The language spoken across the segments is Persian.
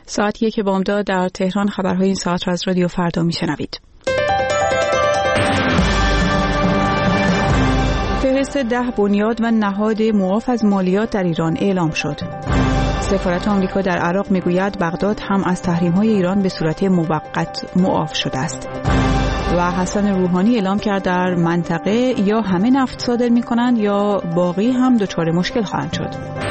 ساعت 1 بامداد در تهران. خبرهای این ساعت را از رادیو فردا میشنوید. فهرست 10 بنیاد و نهاد معاف از مالیات در ایران اعلام شد. سفارت آمریکا در عراق میگوید بغداد هم از تحریم‌های ایران به صورت موقت معاف شده است. و حسن روحانی اعلام کرد در منطقه یا همه نفت صادر می‌کنند یا باقی هم دچار مشکل خواهند شد.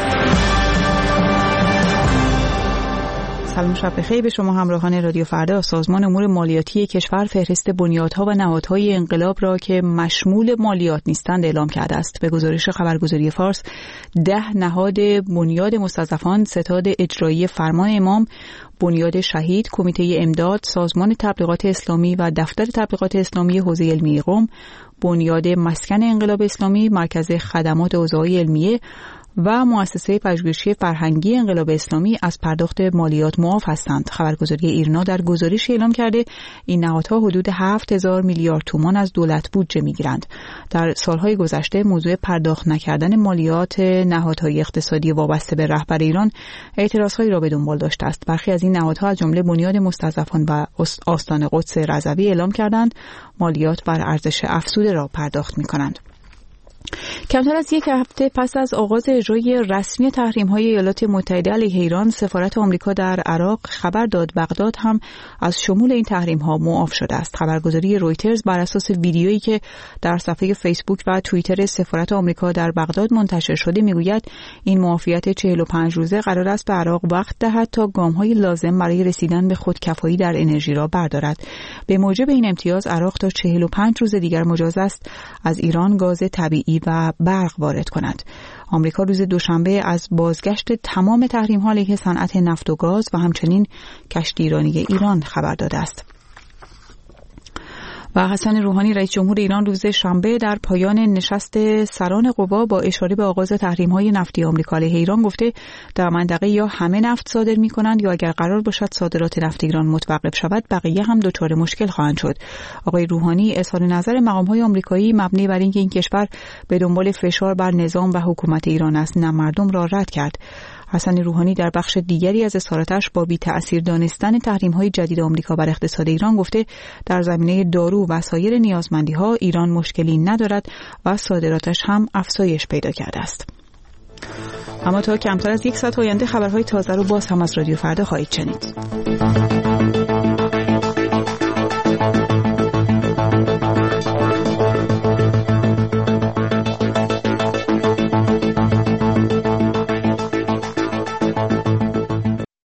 سلام، شب بخیر به شما همراهان رادیو فردا. سازمان امور مالیاتی کشور فهرست بنیادها و نهادهای انقلاب را که مشمول مالیات نیستند اعلام کرده است. به گزارش خبرگزاری فارس 10 نهاد بنیاد مستضعفان، ستاد اجرایی فرمان امام، بنیاد شهید، کمیته امداد، سازمان تبلیغات اسلامی و دفتر تبلیغات اسلامی حوزه علمی قم، بنیاد مسکن انقلاب اسلامی، مرکز خدمات حوزه‌های علمیه و مؤسسه پژوهشی فرهنگی انقلاب اسلامی از پرداخت مالیات معاف هستند. خبرگزاری ایرنا در گزارش اعلام کرده این نهادها حدود 7000 میلیارد تومان از دولت بودجه میگیرند. در سالهای گذشته موضوع پرداخت نکردن مالیات نهادهای اقتصادی وابسته به رهبر ایران اعتراضهایی را به دنبال داشته است. برخی از این نهادها از جمله بنیاد مستضعفان و آستان قدس رضوی اعلام کردند مالیات بر ارزش افزوده را پرداخت می‌کنند. کمتر از یک هفته پس از آغاز اجرای رسمی تحریم‌های ایالات متحده علیه ایران، سفارت آمریکا در عراق خبر داد بغداد هم از شمول این تحریم‌ها معاف شده است. خبرگزاری رویترز بر اساس ویدیویی که در صفحه فیسبوک و توییتر سفارت آمریکا در بغداد منتشر شده میگوید این معافیت 45 روزه قرار است به عراق وقت دهد تا گام‌های لازم برای رسیدن به خودکفایی در انرژی را بردارد. به موجب این امتیاز عراق تا 45 روز دیگر مجاز است از ایران گاز طبیعی و برق وارد کند. آمریکا روز دوشنبه از بازگشت تمام تحریم‌ها علیه صنعت نفت و گاز و همچنین کشتیرانی ایران خبر داده است. و حسن روحانی رئیس جمهور ایران روز شنبه در پایان نشست سران قوا با اشاره به آغاز تحریم‌های نفتی آمریکا علیه ایران گفته در منطقه یا همه نفت صادر می‌کنند یا اگر قرار باشد صادرات نفت ایران متوقف شود بقیه هم دچار مشکل خواهند شد. آقای روحانی اظهار نظر مقام‌های آمریکایی مبنی بر اینکه این کشور به دنبال فشار بر نظام و حکومت ایران است نه مردم را رد کرد. حسن روحانی در بخش دیگری از اظهاراتش با بی‌تأثیر دانستن تحریم‌های جدید آمریکا بر اقتصاد ایران گفته در زمینه دارو و سایر نیازمندی‌ها ایران مشکلی ندارد و صادراتش هم افزایش پیدا کرده است. اما تا کمتر از یک ساعت آینده خبرهای تازه رو باز هم از رادیو فردا خواهید شنید.